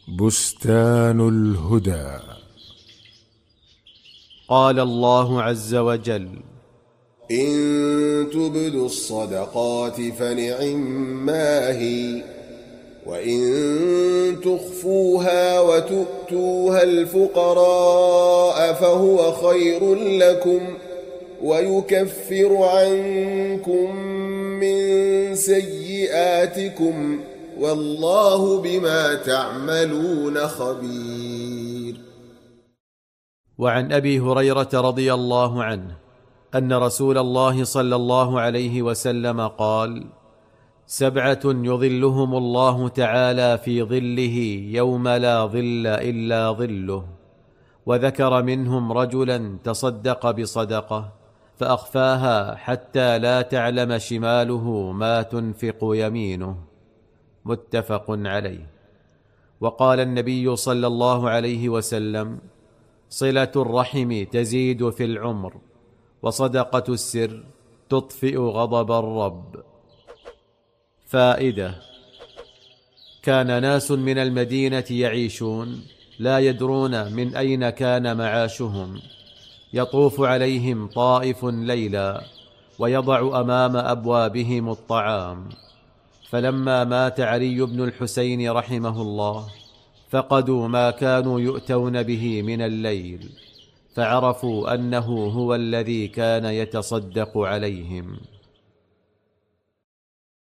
بستان الهدى. قال الله عز وجل: إن تبدوا الصدقات فنعما هي، وإن تخفوها وتؤتوها الفقراء فهو خير لكم ويكفر عنكم من سيئاتكم والله بما تعملون خبير. وعن أبي هريرة رضي الله عنه أن رسول الله صلى الله عليه وسلم قال: 7 يظلهم الله تعالى في ظله يوم لا ظل إلا ظله، وذكر منهم رجلا تصدق بصدقة فأخفاها حتى لا تعلم شماله ما تنفق يمينه، متفق عليه. وقال النبي صلى الله عليه وسلم: صلة الرحم تزيد في العمر، وصدقة السر تطفئ غضب الرب. فائدة: كان ناس من المدينة يعيشون لا يدرون من أين كان معاشهم، يطوف عليهم طائف ليلا ويضع أمام أبوابهم الطعام، فلما مات علي بن الحسين رحمه الله فقدوا ما كانوا يؤتون به من الليل، فعرفوا أنه هو الذي كان يتصدق عليهم.